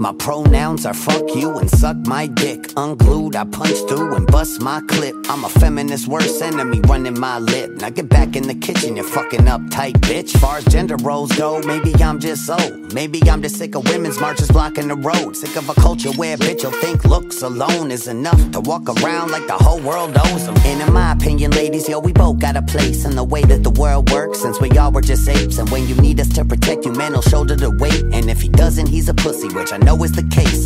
My pronouns are fuck you and suck my dick. Unglued, I punch through and bust my clip. I'm a feminist worst enemy running my lip. Now get back in the kitchen, you fucking uptight bitch. Far as gender roles go, maybe I'm just old. Maybe I'm just sick of women's marches blocking the road. Sick of a culture where a bitch will think looks alone is enough to walk around like the whole world owes them. And in my opinion, ladies, yo, we both got a place in the way that the world works, since we all were just apes. And when you need us to protect you, man, he'll shoulder the weight. And if he doesn't, he's a pussy, which I know is the case.